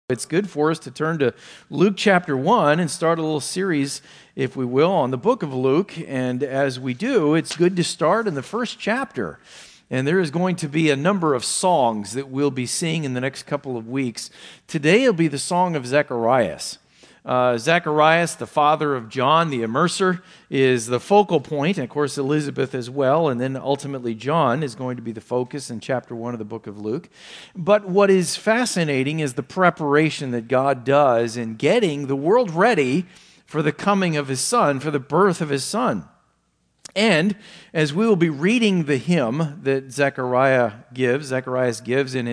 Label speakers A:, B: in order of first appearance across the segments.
A: It's good for us to turn to Luke chapter 1 and start a little series, if we will, on the book of Luke. And as we do, it's good to start in the first chapter. And there is going to be a number of songs that we'll be seeing in the next couple of weeks. Today will be the song of Zacharias. Zacharias, the father of John, the immerser, is the focal point, and of course Elizabeth as well, and then ultimately John is going to be the focus in chapter 1 of the book of Luke. But what is fascinating is the preparation that God does in getting the world ready for the coming of His Son, for the birth of His Son. And as we will be reading the hymn that Zacharias gives in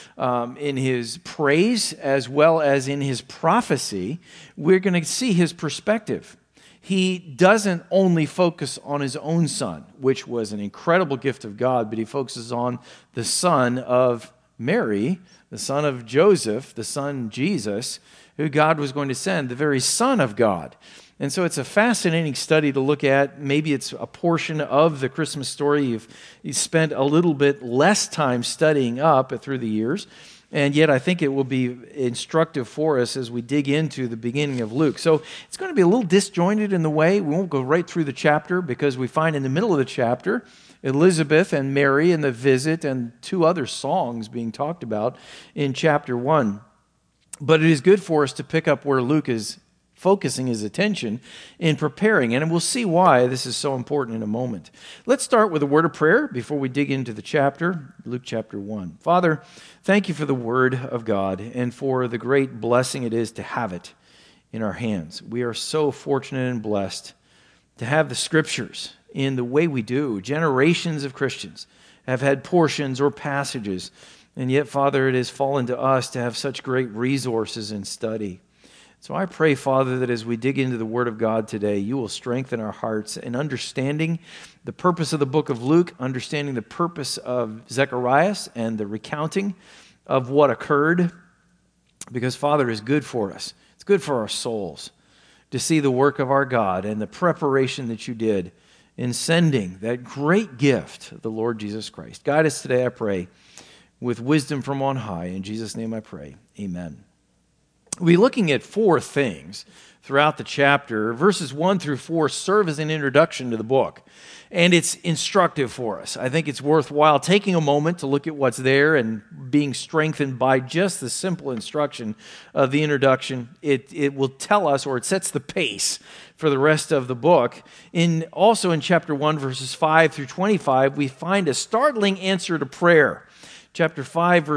A: his praise as well as in his prophecy, we're going to see his perspective. He doesn't only focus on his own son, which was an incredible gift of God, but he focuses on the son of Mary, the son of Joseph, the son Jesus, who God was going to send, the very Son of God. And so it's a fascinating study to look at. Maybe it's a portion of the Christmas story you've spent a little bit less time studying up through the years, and yet I think it will be instructive for us as we dig into the beginning of Luke. So it's going to be a little disjointed in the way. We won't go right through the chapter because we find in the middle of the chapter Elizabeth and Mary and the visit and two other songs being talked about in chapter 1. But it is good for us to pick up where Luke is focusing his attention in preparing, and we'll see why this is so important in a moment. Let's start with a word of prayer before we dig into the chapter, Luke chapter 1. Father, thank you for the word of God and for the great blessing it is to have it in our hands. We are so fortunate and blessed to have the scriptures in the way we do. Generations of Christians have had portions or passages, and yet, Father, it has fallen to us to have such great resources in study. So I pray, Father, that as we dig into the Word of God today, you will strengthen our hearts in understanding the purpose of the book of Luke, understanding the purpose of Zacharias and the recounting of what occurred. Because, Father, is good for us. It's good for our souls to see the work of our God and the preparation that you did in sending that great gift, the Lord Jesus Christ. Guide us today, I pray, with wisdom from on high. In Jesus' name I pray. Amen. We'll be looking at four things throughout the chapter. Verses 1 through 4 serve as an introduction to the book, and it's instructive for us. I think it's worthwhile taking a moment to look at what's there and being strengthened by just the simple instruction of the introduction. It will tell us, or it sets the pace for the rest of the book. Also in chapter 1, verses 5 through 25, we find a startling answer to prayer. Chapter 1,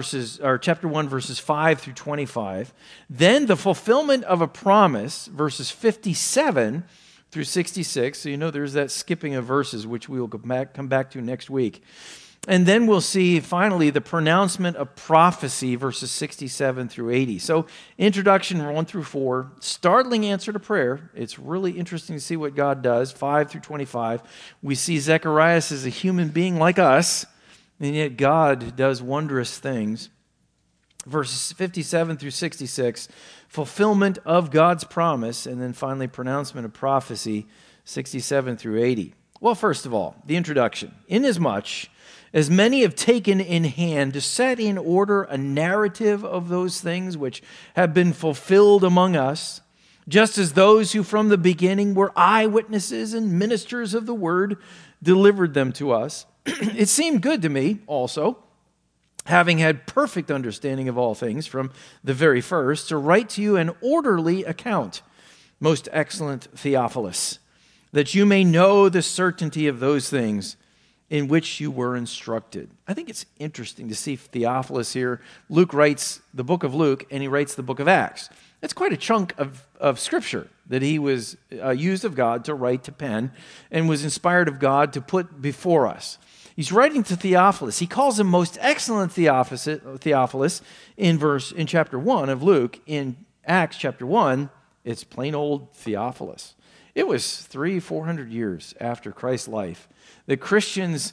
A: verses 5 through 25. Then the fulfillment of a promise, verses 57 through 66. So you know there's that skipping of verses, which we will come back to next week. And then we'll see, finally, the pronouncement of prophecy, verses 67 through 80. So introduction 1 through 4, startling answer to prayer. It's really interesting to see what God does, 5 through 25. We see Zacharias as a human being like us, and yet God does wondrous things. Verses 57 through 66, fulfillment of God's promise, and then finally pronouncement of prophecy, 67 through 80. Well, first of all, the introduction. Inasmuch as many have taken in hand to set in order a narrative of those things which have been fulfilled among us, just as those who from the beginning were eyewitnesses and ministers of the word delivered them to us, it seemed good to me also, having had perfect understanding of all things from the very first, to write to you an orderly account, most excellent Theophilus, that you may know the certainty of those things in which you were instructed. I think it's interesting to see Theophilus here. Luke writes the book of Luke, and he writes the book of Acts. It's quite a chunk of Scripture that he was used of God to write, to pen, and was inspired of God to put before us. He's writing to Theophilus. He calls him most excellent Theophilus in chapter 1 of Luke. In Acts chapter 1, it's plain old Theophilus. It was 300-400 years after Christ's life that Christians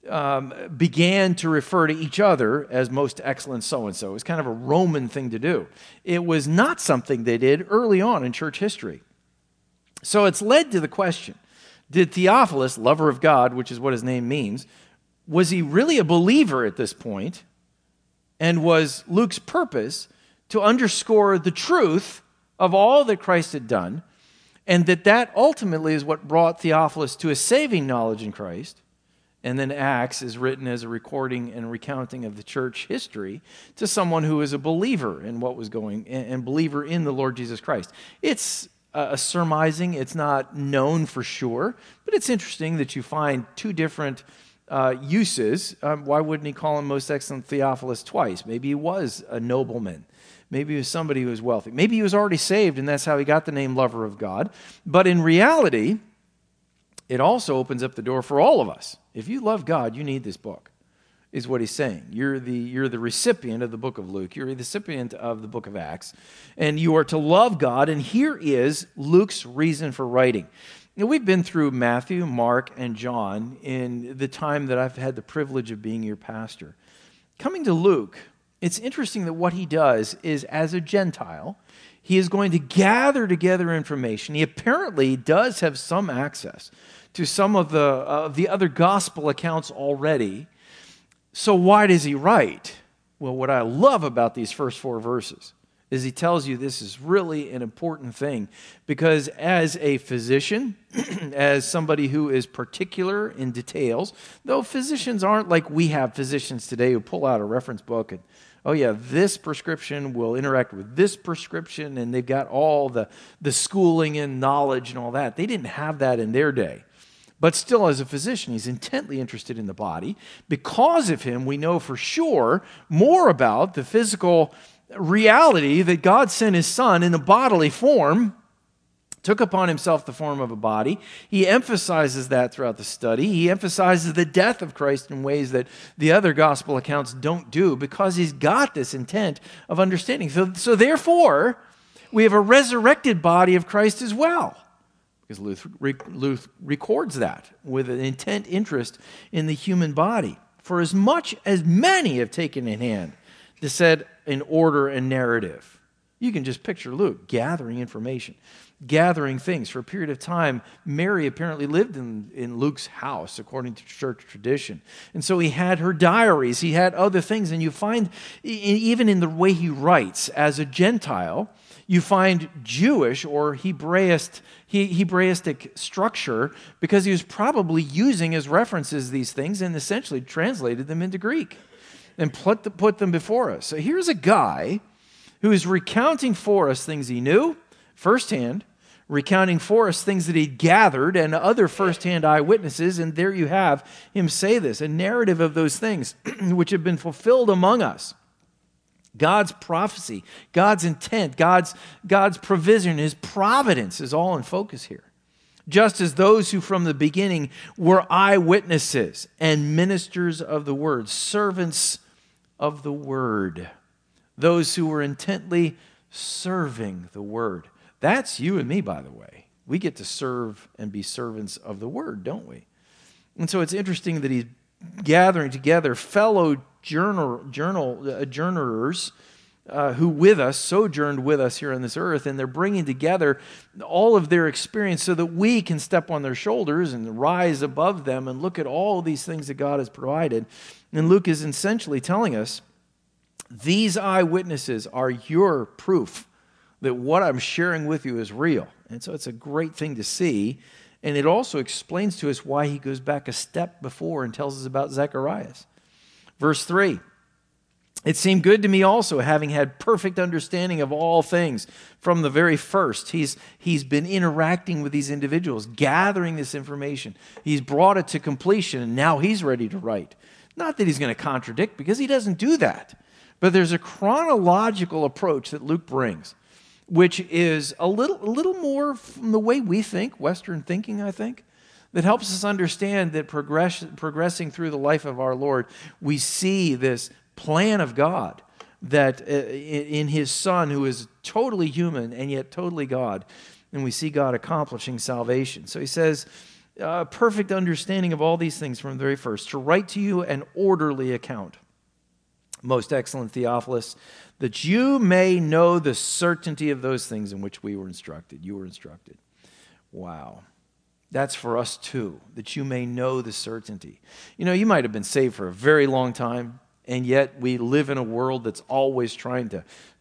A: began to refer to each other as most excellent so-and-so. It was kind of a Roman thing to do. It was not something they did early on in church history. So it's led to the question, did Theophilus, lover of God, which is what his name means, was he really a believer at this point? And was Luke's purpose to underscore the truth of all that Christ had done, and that ultimately is what brought Theophilus to a saving knowledge in Christ. And then Acts is written as a recording and recounting of the church history to someone who is a believer in what was going, and believer in the Lord Jesus Christ. It's a surmising. It's not known for sure, but it's interesting that you find two different uses. Why wouldn't he call him most excellent Theophilus twice? Maybe he was a nobleman. Maybe he was somebody who was wealthy. Maybe he was already saved, and that's how he got the name Lover of God. But in reality, it also opens up the door for all of us. If you love God, you need this book, is what he's saying. You're the recipient of the book of Luke. You're the recipient of the book of Acts. And you are to love God. And here is Luke's reason for writing. Now, we've been through Matthew, Mark, and John in the time that I've had the privilege of being your pastor. Coming to Luke, it's interesting that what he does is, as a Gentile, he is going to gather together information. He apparently does have some access to some of the other gospel accounts already. So why does he write? Well, what I love about these first 4 verses is he tells you this is really an important thing, because as a physician, as somebody who is particular in details, though physicians aren't like we have physicians today who pull out a reference book and, oh yeah, this prescription will interact with this prescription, and they've got all the schooling and knowledge and all that. They didn't have that in their day. But still, as a physician, he's intently interested in the body. Because of him, we know for sure more about the physical reality that God sent his Son in a bodily form, took upon himself the form of a body. He emphasizes that throughout the study. He emphasizes the death of Christ in ways that the other gospel accounts don't do, because he's got this intent of understanding. So therefore, we have a resurrected body of Christ as well, because Luke records that with an intent interest in the human body. For as much as many have taken in hand to set in order and narrative. You can just picture Luke gathering information, gathering things. For a period of time, Mary apparently lived in Luke's house, according to church tradition. And so he had her diaries, he had other things. And you find, even in the way he writes, as a Gentile, you find Jewish or Hebraistic structure, because he was probably using as references these things and essentially translated them into Greek and put them before us. So here's a guy who is recounting for us things he knew firsthand, recounting for us things that he'd gathered and other firsthand eyewitnesses, and there you have him say this, a narrative of those things which have been fulfilled among us. God's prophecy, God's intent, God's provision, his providence is all in focus here. Just as those who from the beginning were eyewitnesses and ministers of the word, servants of the word, those who were intently serving the word. That's you and me, by the way. We get to serve and be servants of the word, don't we? And so it's interesting that he's gathering together fellow journeyers who sojourned with us here on this earth, and they're bringing together all of their experience so that we can step on their shoulders and rise above them and look at all these things that God has provided. And Luke is essentially telling us, these eyewitnesses are your proof that what I'm sharing with you is real. And so it's a great thing to see. And it also explains to us why he goes back a step before and tells us about Zacharias. Verse 3, it seemed good to me also, having had perfect understanding of all things from the very first. He's been interacting with these individuals, gathering this information. He's brought it to completion, and now he's ready to write. Not that he's going to contradict, because he doesn't do that. But there's a chronological approach that Luke brings, which is a little more from the way we think, Western thinking, I think, that helps us understand that progressing through the life of our Lord, we see this plan of God that in his Son, who is totally human and yet totally God, and we see God accomplishing salvation. So he says, perfect understanding of all these things from the very first, to write to you an orderly account, most excellent Theophilus, that you may know the certainty of those things in which we were instructed. You were instructed. Wow. That's for us too, that you may know the certainty. You know, you might have been saved for a very long time, and yet we live in a world that's always trying to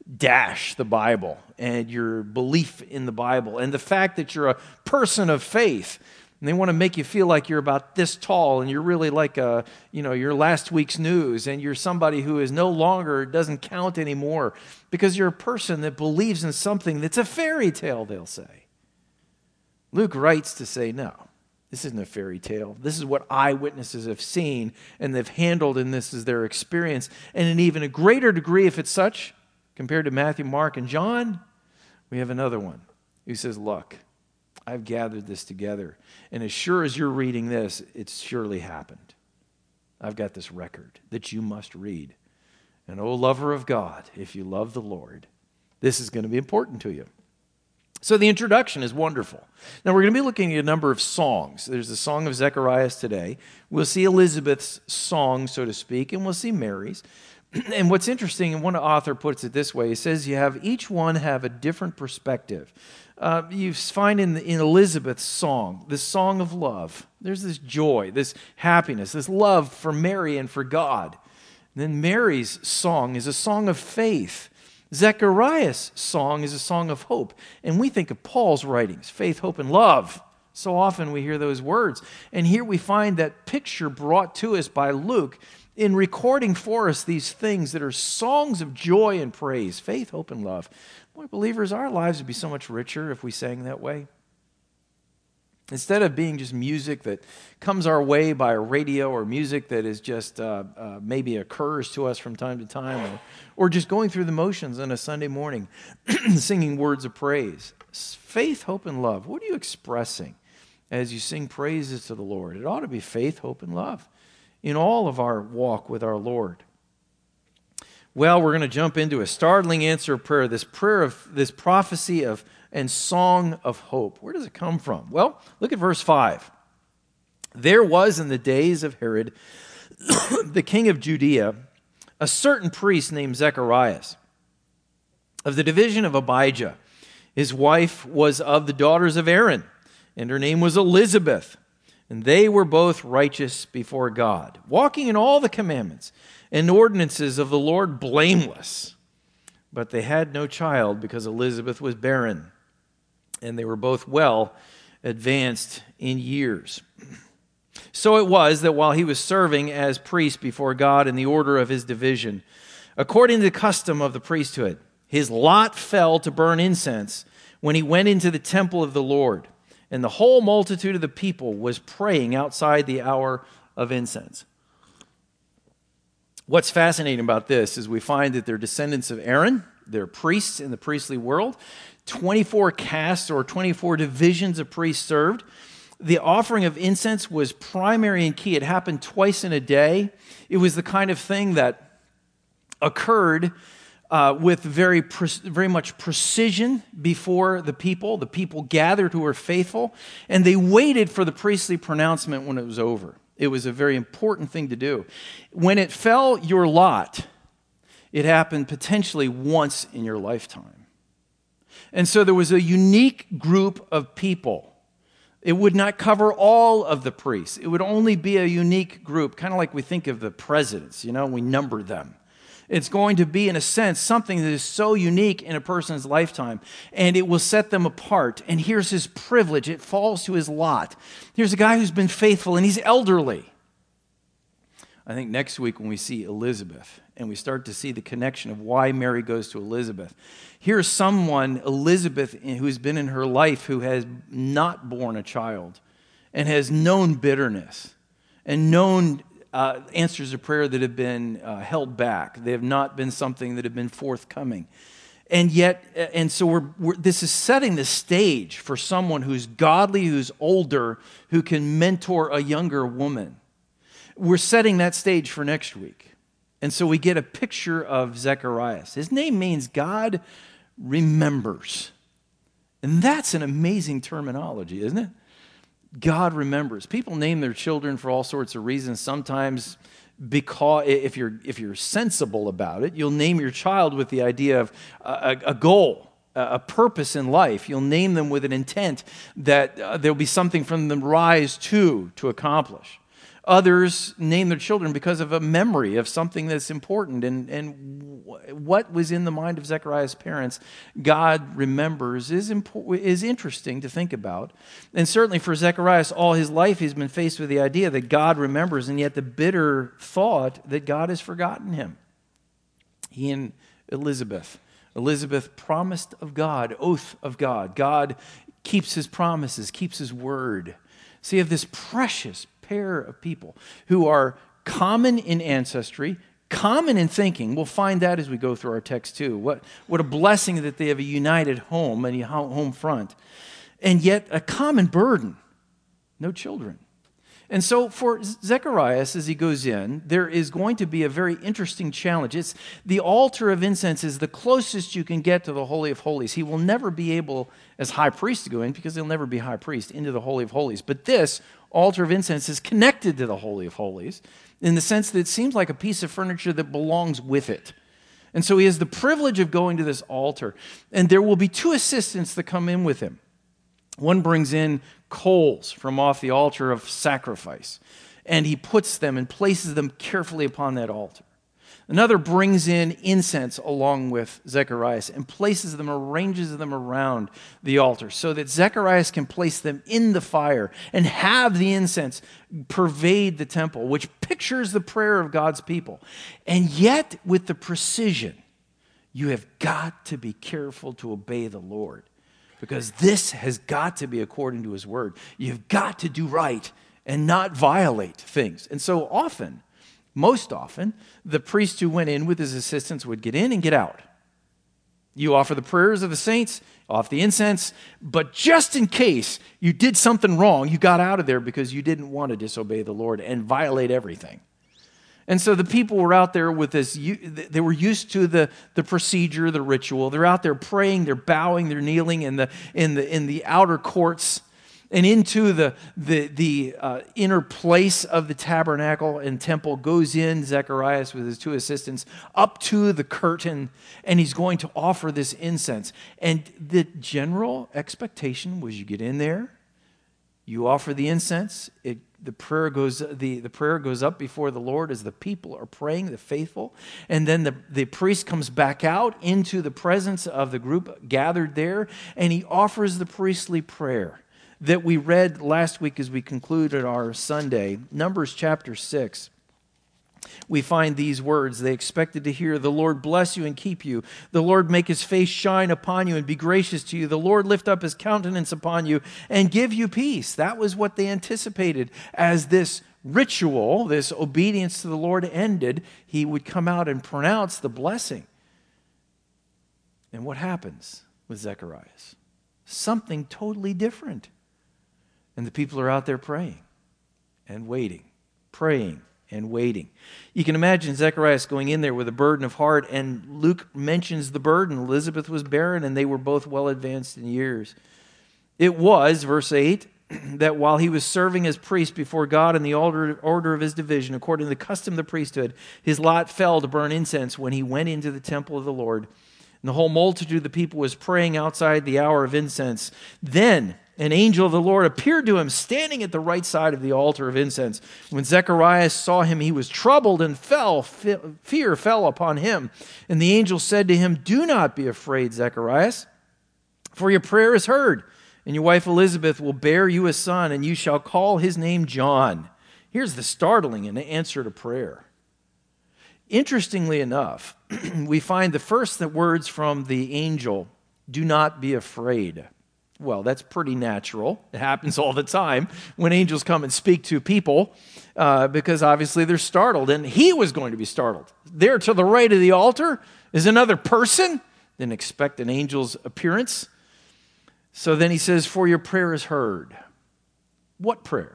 A: dash the Bible and your belief in the Bible and the fact that you're a person of faith. And they want to make you feel like you're about this tall and you're really like you're last week's news and you're somebody who is no longer, doesn't count anymore because you're a person that believes in something that's a fairy tale, they'll say. Luke writes to say, no, this isn't a fairy tale. This is what eyewitnesses have seen and they've handled, and this is their experience. And in even a greater degree, if it's such, compared to Matthew, Mark, and John, we have another one who says, look, I've gathered this together, and as sure as you're reading this, it's surely happened. I've got this record that you must read. And O lover of God, if you love the Lord, this is going to be important to you. So the introduction is wonderful. Now we're going to be looking at a number of songs. There's the Song of Zacharias today. We'll see Elizabeth's song, so to speak, and we'll see Mary's. And what's interesting, and one author puts it this way, he says each one have a different perspective. You find in Elizabeth's song, this song of love, there's this joy, this happiness, this love for Mary and for God. And then Mary's song is a song of faith. Zechariah's song is a song of hope. And we think of Paul's writings, faith, hope, and love. So often we hear those words. And here we find that picture brought to us by Luke in recording for us these things that are songs of joy and praise, faith, hope, and love. Boy, believers, our lives would be so much richer if we sang that way. Instead of being just music that comes our way by a radio or music that is just maybe occurs to us from time to time, or just going through the motions on a Sunday morning, singing words of praise. Faith, hope, and love. What are you expressing as you sing praises to the Lord? It ought to be faith, hope, and love in all of our walk with our Lord. Well, we're going to jump into a startling answer of prayer, this prophecy of and song of hope. Where does it come from? Well, look at verse 5. There was in the days of Herod, the king of Judea, a certain priest named Zacharias, of the division of Abijah. His wife was of the daughters of Aaron, and her name was Elizabeth. And they were both righteous before God, walking in all the commandments and ordinances of the Lord blameless. But they had no child because Elizabeth was barren, and they were both well advanced in years. So it was that while he was serving as priest before God in the order of his division, according to the custom of the priesthood, his lot fell to burn incense when he went into the temple of the Lord. And the whole multitude of the people was praying outside the hour of incense. What's fascinating about this is we find that they're descendants of Aaron. They're priests in the priestly world. 24 castes or 24 divisions of priests served. The offering of incense was primary and key. It happened twice in a day. It was the kind of thing that occurred with very much precision before the people. The people gathered who were faithful, and they waited for the priestly pronouncement when it was over. It was a very important thing to do. When it fell your lot, it happened potentially once in your lifetime. And so there was a unique group of people. It would not cover all of the priests. It would only be a unique group, kind of like we think of the presidents, we number them. It's going to be, in a sense, something that is so unique in a person's lifetime, and it will set them apart. And here's his privilege. It falls to his lot. Here's a guy who's been faithful, and he's elderly. I think next week when we see Elizabeth, and we start to see the connection of why Mary goes to Elizabeth, here's someone, Elizabeth, who's been in her life who has not borne a child and has known bitterness and known answers to prayer that have been held back. They have not been something that have been forthcoming. And so this is setting the stage for someone who's godly, who's older, who can mentor a younger woman. We're setting that stage for next week. And so we get a picture of Zacharias. His name means God remembers. And that's an amazing terminology, isn't it? God remembers. People name their children for all sorts of reasons. Sometimes because if you're sensible about it, you'll name your child with the idea of a goal, a purpose in life. You'll name them with an intent that there'll be something from them rise to accomplish. Others name their children because of a memory of something that's important. And what was in the mind of Zechariah's parents, God remembers, is interesting to think about. And certainly for Zechariah, all his life he's been faced with the idea that God remembers, and yet the bitter thought that God has forgotten him. He and Elizabeth, promised of God, oath of God. God keeps his promises, keeps his word. So you have this precious pair of people who are common in ancestry, common in thinking. We'll find that as we go through our text too. What a blessing that they have a united home and a home front. And yet a common burden, no children. And so for Zechariah, as he goes in, there is going to be a very interesting challenge. It's the altar of incense is the closest you can get to the Holy of Holies. He will never be able, as high priest, to go in because he'll never be high priest into the Holy of Holies. But this altar of incense is connected to the Holy of Holies in the sense that it seems like a piece of furniture that belongs with it. And so he has the privilege of going to this altar. And there will be two assistants that come in with him. One brings in coals from off the altar of sacrifice, and he puts them and places them carefully upon that altar. Another brings in incense along with Zechariah and places them, arranges them around the altar so that Zechariah can place them in the fire and have the incense pervade the temple, which pictures the prayer of God's people. And yet, with the precision, you have got to be careful to obey the Lord, because this has got to be according to his word. You've got to do right and not violate things. And so often, most often, the priest who went in with his assistants would get in and get out. You offer the prayers of the saints, off the incense, but just in case you did something wrong, you got out of there because you didn't want to disobey the Lord and violate everything. And so the people were out there with this, they were used to the procedure, the ritual. They're out there praying, they're bowing, they're kneeling in the outer courts and into the inner place of the tabernacle and temple. Goes in Zechariah with his two assistants up to the curtain, and he's going to offer this incense. And the general expectation was you get in there, you offer the incense, the prayer goes up before the Lord as the people are praying, the faithful. And then the priest comes back out into the presence of the group gathered there, and he offers the priestly prayer that we read last week as we concluded our Sunday, Numbers chapter 6. We find these words. They expected to hear, "The Lord bless you and keep you. The Lord make his face shine upon you and be gracious to you. The Lord lift up his countenance upon you and give you peace." That was what they anticipated as this ritual, this obedience to the Lord ended. He would come out and pronounce the blessing. And what happens with Zechariah? Something totally different. And the people are out there praying and waiting, praying and waiting. You can imagine Zechariah going in there with a burden of heart, and Luke mentions the burden. Elizabeth was barren, and they were both well advanced in years. It was, verse 8, that while he was serving as priest before God in the order of his division, according to the custom of the priesthood, his lot fell to burn incense when he went into the temple of the Lord. And the whole multitude of the people was praying outside the hour of incense. Then an angel of the Lord appeared to him, standing at the right side of the altar of incense. When Zechariah saw him, he was troubled and fear fell upon him. And the angel said to him, "Do not be afraid, Zechariah, for your prayer is heard. And your wife Elizabeth will bear you a son, and you shall call his name John." Here's the startling answer to prayer. Interestingly enough, we find the first words from the angel, "Do not be afraid." Well, that's pretty natural. It happens all the time when angels come and speak to people because obviously they're startled. And he was going to be startled. There to the right of the altar is another person. Didn't expect an angel's appearance. So then he says, "For your prayer is heard." What prayer?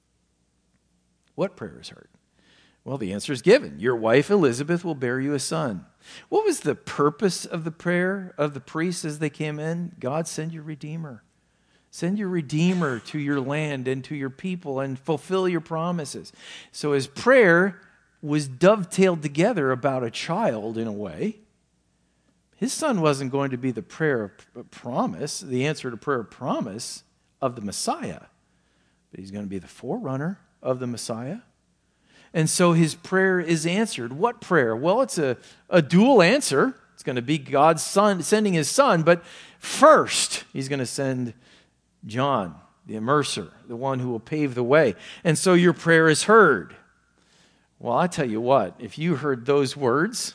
A: What prayer is heard? Well, the answer is given. Your wife Elizabeth will bear you a son. What was the purpose of the prayer of the priests as they came in? God, send your Redeemer. Send your Redeemer to your land and to your people and fulfill your promises. So his prayer was dovetailed together about a child in a way. His son wasn't going to be the prayer of promise, the answer to prayer of promise of the Messiah, but he's going to be the forerunner of the Messiah. And so his prayer is answered. What prayer? Well, it's a dual answer. It's going to be God's Son sending his Son, but first he's going to send John, the immerser, the one who will pave the way. And so your prayer is heard. Well, I tell you what, if you heard those words,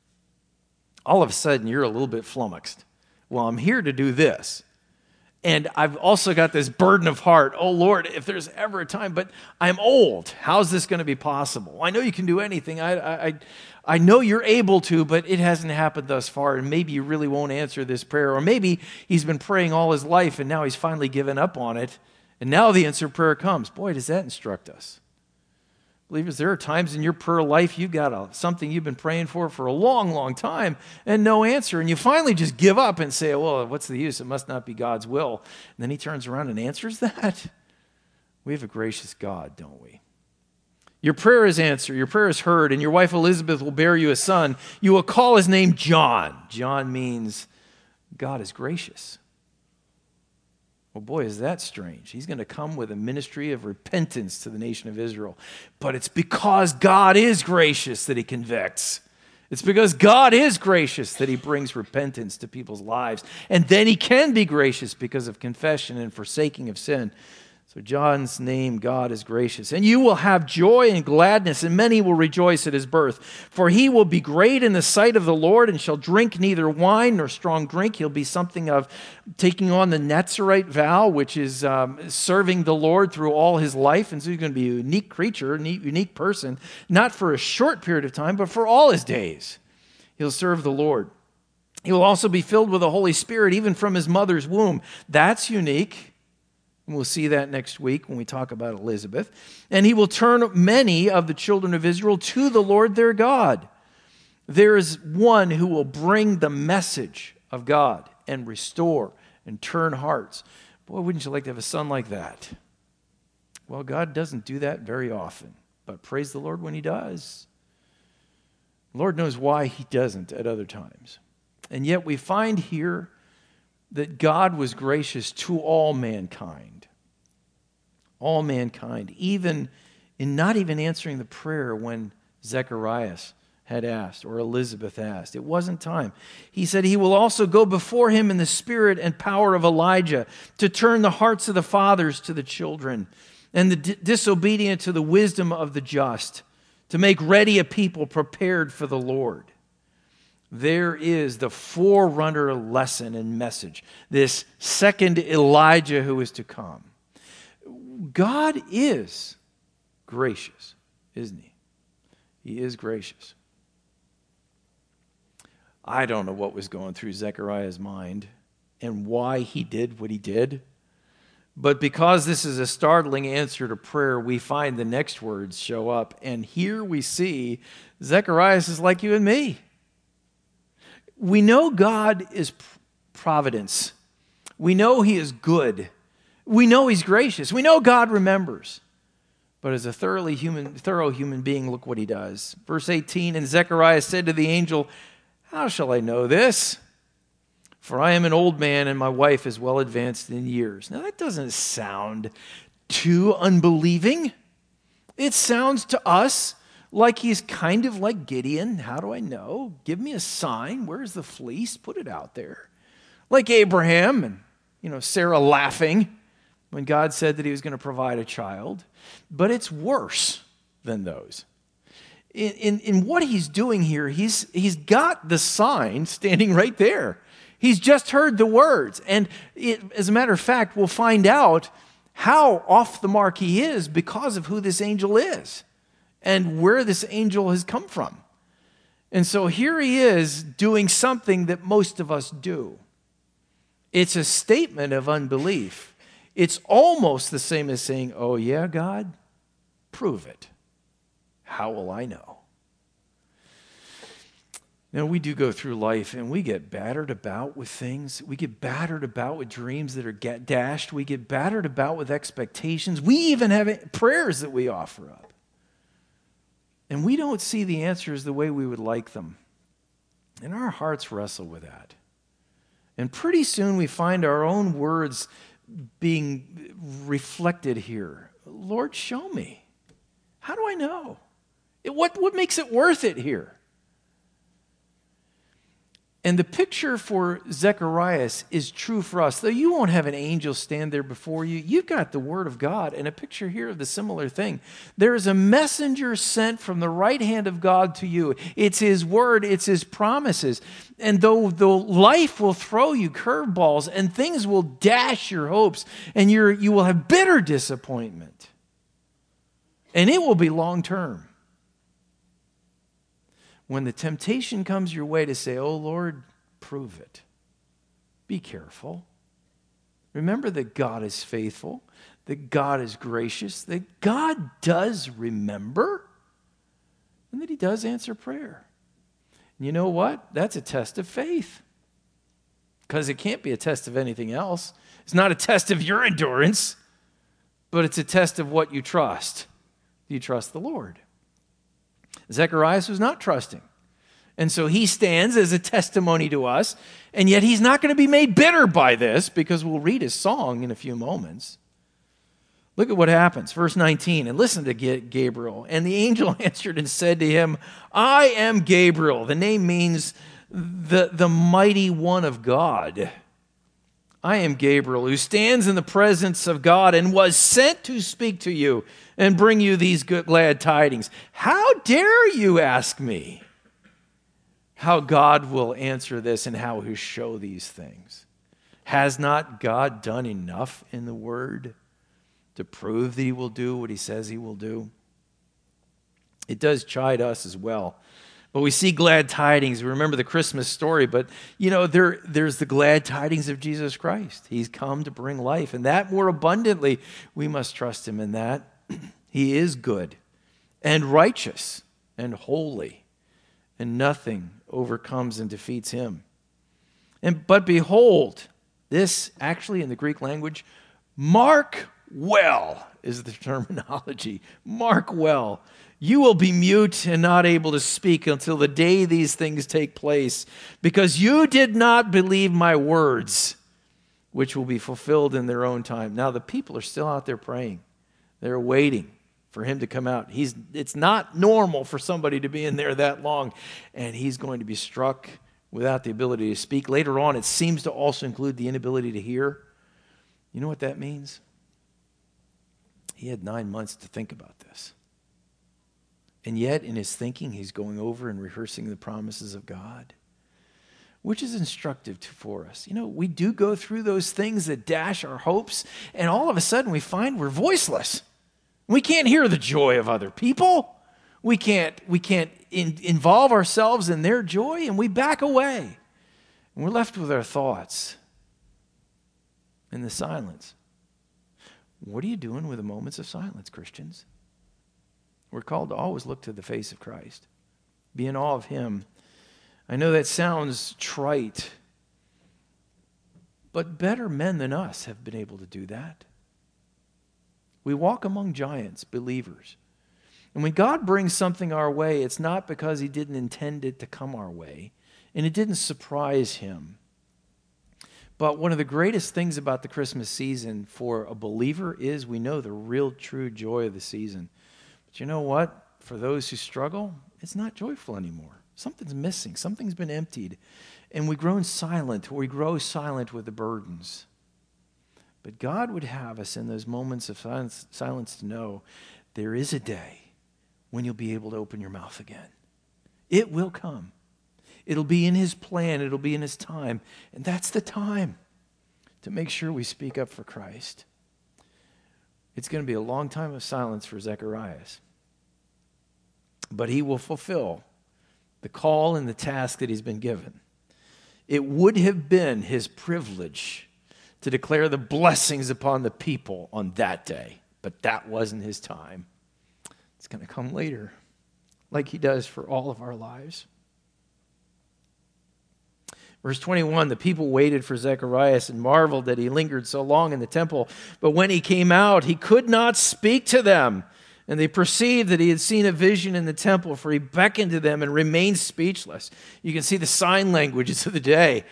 A: all of a sudden you're a little bit flummoxed. Well, I'm here to do this. And I've also got this burden of heart. Oh, Lord, if there's ever a time, but I'm old. How's this going to be possible? I know you can do anything. I know you're able to, but it hasn't happened thus far, and maybe you really won't answer this prayer. Or maybe he's been praying all his life, and now he's finally given up on it, and now the answered prayer comes. Boy, does that instruct us. Believers, there are times in your prayer life you've got something you've been praying for a long, long time and no answer. And you finally just give up and say, well, what's the use? It must not be God's will. And then he turns around and answers that. We have a gracious God, don't we? Your prayer is answered. Your prayer is heard. And your wife Elizabeth will bear you a son. You will call his name John. John means God is gracious. Well, boy, is that strange. He's going to come with a ministry of repentance to the nation of Israel. But it's because God is gracious that he convicts. It's because God is gracious that he brings repentance to people's lives. And then he can be gracious because of confession and forsaking of sin. So John's name, God is gracious. And you will have joy and gladness, and many will rejoice at his birth. For he will be great in the sight of the Lord, and shall drink neither wine nor strong drink. He'll be something of taking on the Nazirite vow, which is serving the Lord through all his life. And so he's going to be a unique creature, a unique person, not for a short period of time, but for all his days. He'll serve the Lord. He will also be filled with the Holy Spirit, even from his mother's womb. That's unique. And we'll see that next week when we talk about Elizabeth. And he will turn many of the children of Israel to the Lord their God. There is one who will bring the message of God and restore and turn hearts. Boy, wouldn't you like to have a son like that? Well, God doesn't do that very often, but praise the Lord when he does. The Lord knows why he doesn't at other times. And yet we find here that God was gracious to all mankind. All mankind, even in not even answering the prayer when Zacharias had asked or Elizabeth asked. It wasn't time. He said he will also go before him in the spirit and power of Elijah to turn the hearts of the fathers to the children and the disobedient to the wisdom of the just, to make ready a people prepared for the Lord. There is the forerunner lesson and message, this second Elijah who is to come. God is gracious, isn't he? He is gracious. I don't know what was going through Zechariah's mind and why he did what he did. But because this is a startling answer to prayer, we find the next words show up. And here we see Zacharias is like you and me. We know God is providence. We know he is good. We know he's gracious. We know God remembers. But as a thorough human being, look what he does. Verse 18, and Zechariah said to the angel, how shall I know this? For I am an old man and my wife is well advanced in years. Now that doesn't sound too unbelieving. It sounds to us like he's kind of like Gideon. How do I know? Give me a sign. Where's the fleece? Put it out there. Like Abraham and, Sarah laughing when God said that he was going to provide a child. But it's worse than those. In what he's doing here, he's got the sign standing right there. He's just heard the words. And as a matter of fact, we'll find out how off the mark he is because of who this angel is and where this angel has come from. And so here he is doing something that most of us do. It's a statement of unbelief. It's almost the same as saying, oh yeah, God, prove it. How will I know? Now, we do go through life and we get battered about with things. We get battered about with dreams that are dashed. We get battered about with expectations. We even have prayers that we offer up. And we don't see the answers the way we would like them. And our hearts wrestle with that. And pretty soon we find our own words being reflected here. Lord, show me. How do I know? What makes it worth it here? And the picture for Zacharias is true for us. Though you won't have an angel stand there before you, you've got the Word of God, and a picture here of the similar thing. There is a messenger sent from the right hand of God to you. It's His Word, it's His promises. And though life will throw you curveballs and things will dash your hopes, and you will have bitter disappointment, and it will be long term. When the temptation comes your way to say, "Oh Lord, prove it," be careful. Remember that God is faithful, that God is gracious, that God does remember, and that He does answer prayer. And you know what? That's a test of faith, because it can't be a test of anything else. It's not a test of your endurance, but it's a test of what you trust. Do you trust the Lord? Zacharias was not trusting. And so he stands as a testimony to us, and yet he's not going to be made bitter by this, because we'll read his song in a few moments. Look at what happens. Verse 19, and listen to Gabriel. And the angel answered and said to him, "I am Gabriel." The name means the mighty one of God. I am Gabriel, who stands in the presence of God and was sent to speak to you and bring you these glad tidings. How dare you ask me how God will answer this and how He'll show these things? Has not God done enough in the Word to prove that He will do what He says He will do? It does chide us as well. But we see glad tidings. We remember the Christmas story, but there's the glad tidings of Jesus Christ. He's come to bring life, and that more abundantly. We must trust Him in that. He is good and righteous and holy, and nothing overcomes and defeats Him. But behold, this actually in the Greek language, mark well is the terminology. Mark well. You will be mute and not able to speak until the day these things take place, because you did not believe my words, which will be fulfilled in their own time. Now the people are still out there praying. They're waiting for Him to come out. It's not normal for somebody to be in there that long, and He's going to be struck without the ability to speak. Later on, it seems to also include the inability to hear. You know what that means? He had 9 months to think about this. And yet, in his thinking, he's going over and rehearsing the promises of God, which is instructive for us. We do go through those things that dash our hopes, and all of a sudden we find we're voiceless. We can't hear the joy of other people. We can't involve ourselves in their joy, and we back away. And we're left with our thoughts in the silence. What are you doing with the moments of silence, Christians? We're called to always look to the face of Christ, be in awe of Him. I know that sounds trite, but better men than us have been able to do that. We walk among giants, believers. And when God brings something our way, it's not because He didn't intend it to come our way, and it didn't surprise Him. But one of the greatest things about the Christmas season for a believer is we know the real true joy of the season. But you know what? For those who struggle, it's not joyful anymore. Something's missing. Something's been emptied. And we grow silent with the burdens. But God would have us in those moments of silence to know there is a day when you'll be able to open your mouth again. It will come. It'll be in His plan. It'll be in His time. And that's the time to make sure we speak up for Christ. It's going to be a long time of silence for Zacharias. But he will fulfill the call and the task that he's been given. It would have been his privilege to declare the blessings upon the people on that day, but that wasn't his time. It's going to come later, like He does for all of our lives. Verse 21, the people waited for Zacharias and marveled that he lingered so long in the temple. But when he came out, he could not speak to them. And they perceived that he had seen a vision in the temple, for he beckoned to them and remained speechless. You can see the sign languages of the day.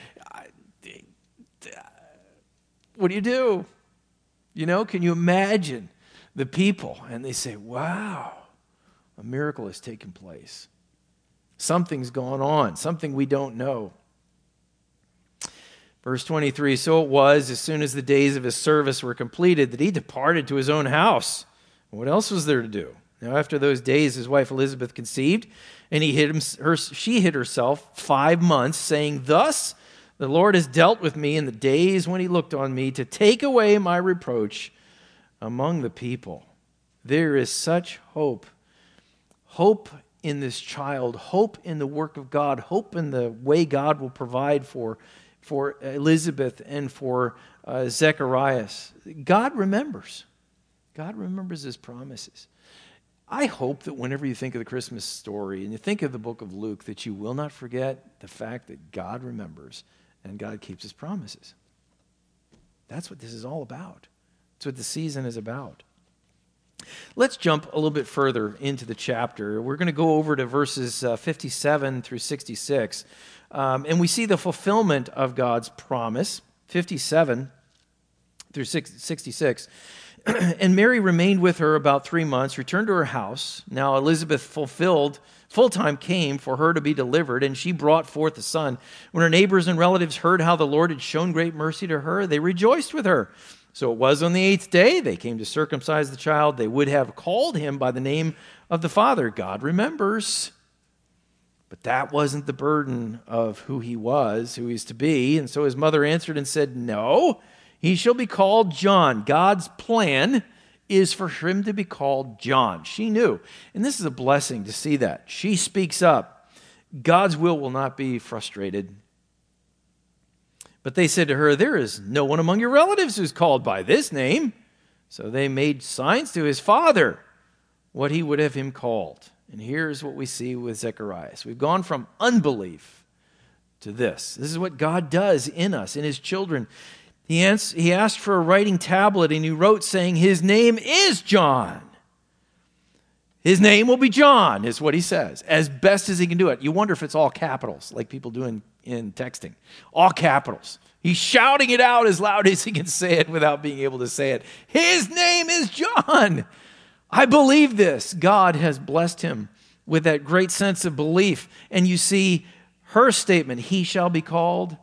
A: What do you do? Can you imagine the people? And they say, wow, A miracle has taken place. Something's gone on, something we don't know. Verse 23, so it was, as soon as the days of his service were completed, that he departed to his own house. What else was there to do? Now after those days, his wife Elizabeth conceived, and she hid herself 5 months, saying, thus the Lord has dealt with me in the days when he looked on me to take away my reproach among the people. There is such hope. Hope in this child, hope in the work of God, hope in the way God will provide for Elizabeth and for Zacharias. God remembers. God remembers his promises. I hope that whenever you think of the Christmas story and you think of the book of Luke, that you will not forget the fact that God remembers and God keeps his promises. That's what this is all about. That's what the season is about. Let's jump a little bit further into the chapter. We're going to go over to verses 57 through 66. And we see the fulfillment of God's promise, 57 through 66. And Mary remained with her about 3 months, returned to her house. Now Elizabeth full time came for her to be delivered, and she brought forth a son. When her neighbors and relatives heard how the Lord had shown great mercy to her, they rejoiced with her. So it was on the 8th day they came to circumcise the child. They would have called him by the name of the Father. God remembers. But that wasn't the burden of who he was, who he's to be. And so his mother answered and said, no, he shall be called John. God's plan is for him to be called John. She knew. And this is a blessing to see that. She speaks up. God's will not be frustrated. But they said to her, there is no one among your relatives who's called by this name. So they made signs to his father what he would have him called. And here's what we see with Zacharias. We've gone from unbelief to this. This is what God does in us, in his children. He asked for a writing tablet, and he wrote saying, his name is John. His name will be John, is what he says, as best as he can do it. You wonder if it's all capitals, like people do in texting. All capitals. He's shouting it out as loud as he can say it without being able to say it. His name is John. I believe this. God has blessed him with that great sense of belief. And you see her statement, he shall be called.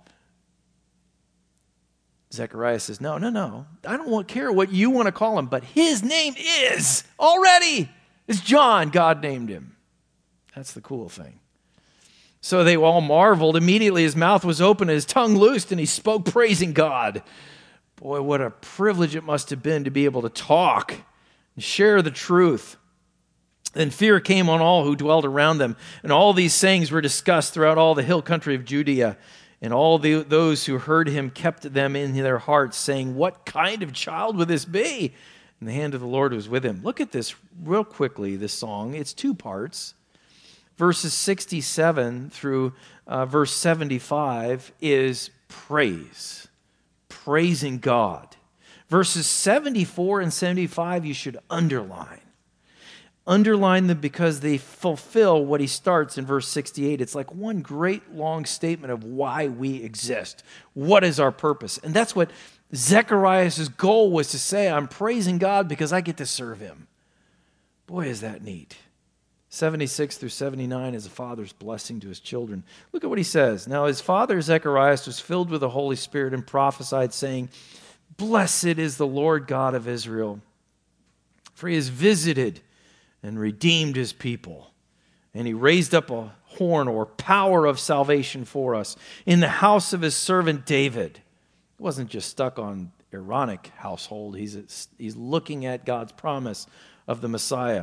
A: Zechariah says, no. I don't care what you want to call him, but his name is already. It's John. God named him. That's the cool thing. So they all marveled. Immediately his mouth was open and his tongue loosed, and he spoke praising God. Boy, what a privilege it must have been to be able to talk and share the truth. Then fear came on all who dwelled around them, and all these sayings were discussed throughout all the hill country of Judea. And all those who heard him kept them in their hearts, saying, what kind of child would this be? And the hand of the Lord was with him. Look at this real quickly, this song. It's 2 parts. Verses 67 through verse 75 is praise, praising God. Verses 74 and 75 you should underline. Underline them because they fulfill what he starts in verse 68. It's like one great long statement of why we exist. What is our purpose? And that's what Zechariah's goal was, to say, I'm praising God because I get to serve him. Boy, is that neat. 76 through 79 is a father's blessing to his children. Look at what he says. Now his father Zacharias was filled with the Holy Spirit and prophesied, saying, blessed is the Lord God of Israel, for he has visited and redeemed his people. And he raised up a horn or power of salvation for us in the house of his servant David. It wasn't just stuck on Aaronic household. He's looking at God's promise of the Messiah.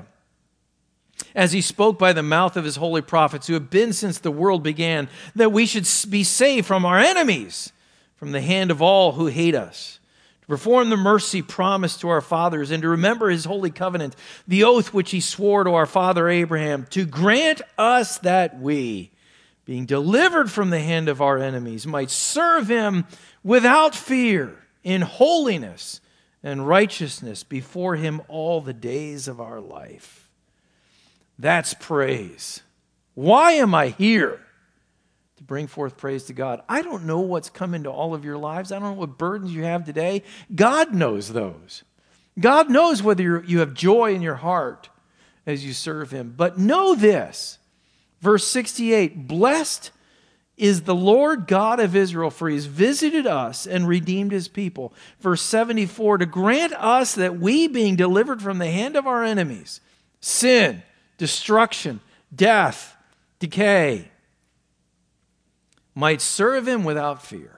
A: As he spoke by the mouth of his holy prophets, who have been since the world began, that we should be saved from our enemies, from the hand of all who hate us, to perform the mercy promised to our fathers, and to remember his holy covenant, the oath which he swore to our father Abraham, to grant us that we, being delivered from the hand of our enemies, might serve him without fear, in holiness and righteousness before him all the days of our life. That's praise. Why am I here? To bring forth praise to God. I don't know what's come into all of your lives. I don't know what burdens you have today. God knows those. God knows whether you have joy in your heart as you serve him. But know this, verse 68, blessed is the Lord God of Israel, for he has visited us and redeemed his people. Verse 74, to grant us that we, being delivered from the hand of our enemies, sin, destruction, death, decay, might serve him without fear,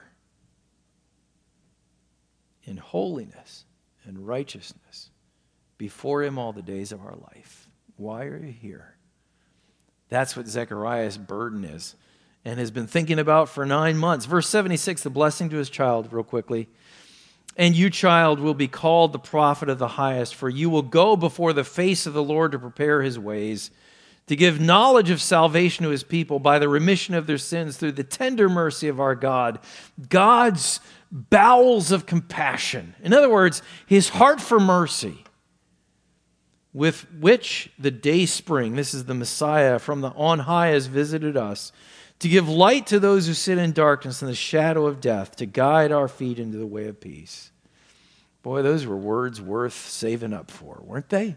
A: in holiness and righteousness, before him all the days of our life. Why are you here? That's what Zechariah's burden is, and has been thinking about for 9 months. Verse 76, the blessing to his child, real quickly. And you, child, will be called the prophet of the highest, for you will go before the face of the Lord to prepare his ways, to give knowledge of salvation to his people by the remission of their sins through the tender mercy of our God. God's bowels of compassion. In other words, his heart for mercy, with which the day spring, this is the Messiah from the on high, has visited us, to give light to those who sit in darkness and the shadow of death, to guide our feet into the way of peace. Boy, those were words worth saving up for, weren't they?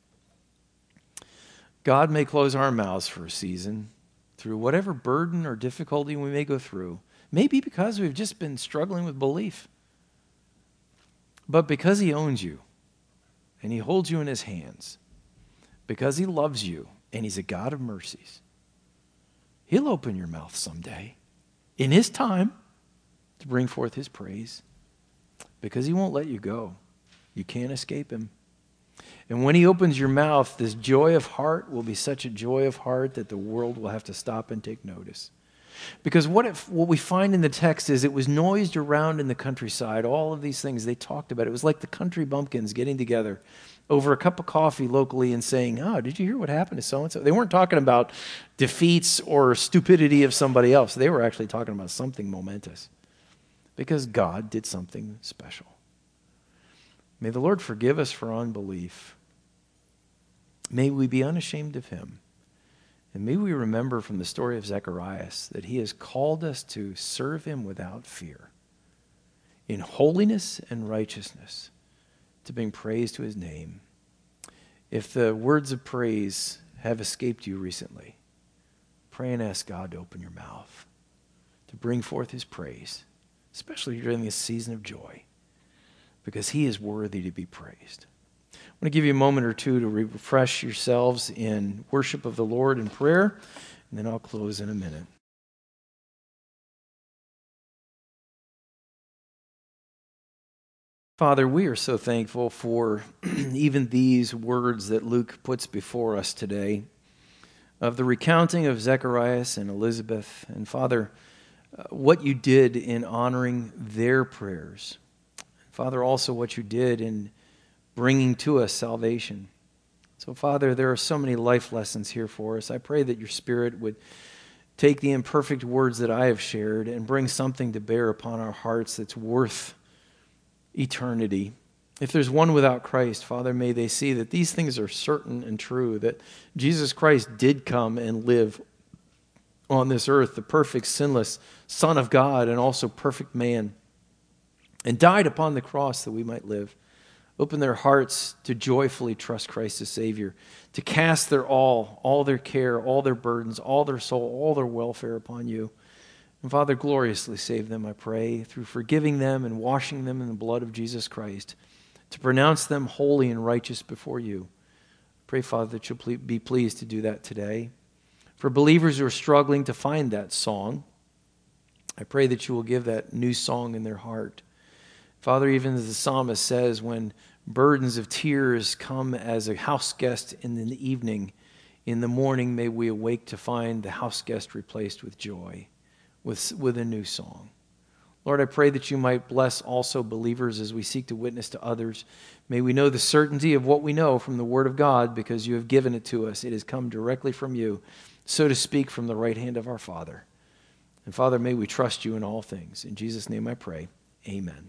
A: God may close our mouths for a season through whatever burden or difficulty we may go through. Maybe because we've just been struggling with belief. But because he owns you and he holds you in his hands, because he loves you and he's a God of mercies, he'll open your mouth someday in his time to bring forth his praise, because he won't let you go. You can't escape him. And when he opens your mouth, this joy of heart will be such a joy of heart that the world will have to stop and take notice. Because what we find in the text is it was noised around in the countryside, all of these things they talked about. It was like the country bumpkins getting together over a cup of coffee locally and saying, oh, did you hear what happened to so-and-so? They weren't talking about defeats or stupidity of somebody else. They were actually talking about something momentous, because God did something special. May the Lord forgive us for unbelief. May we be unashamed of him. And may we remember from the story of Zacharias that he has called us to serve him without fear, in holiness and righteousness, to bring praise to his name. If the words of praise have escaped you recently, pray and ask God to open your mouth, to bring forth his praise, especially during this season of joy, because he is worthy to be praised. I want to give you a moment or two to refresh yourselves in worship of the Lord and prayer, and then I'll close in a minute. Father, we are so thankful for even these words that Luke puts before us today of the recounting of Zacharias and Elizabeth. And Father, what you did in honoring their prayers. Father, also what you did in bringing to us salvation. So, Father, there are so many life lessons here for us. I pray that your Spirit would take the imperfect words that I have shared and bring something to bear upon our hearts that's worth eternity. If there's one without Christ, Father, may they see that these things are certain and true, that Jesus Christ did come and live on this earth, the perfect, sinless Son of God and also perfect man, and died upon the cross that we might live. Open their hearts to joyfully trust Christ as Savior, to cast their all their care, all their burdens, all their soul, all their welfare upon you. And Father, gloriously save them, I pray, through forgiving them and washing them in the blood of Jesus Christ, to pronounce them holy and righteous before you. Pray, Father, that you'll be pleased to do that today. For believers who are struggling to find that song, I pray that you will give that new song in their heart. Father, even as the psalmist says, when burdens of tears come as a house guest in the evening, in the morning may we awake to find the house guest replaced with joy, with a new song. Lord, I pray that you might bless also believers as we seek to witness to others. May we know the certainty of what we know from the Word of God, because you have given it to us. It has come directly from you, so to speak, from the right hand of our Father. And Father, may we trust you in all things. In Jesus' name I pray, amen.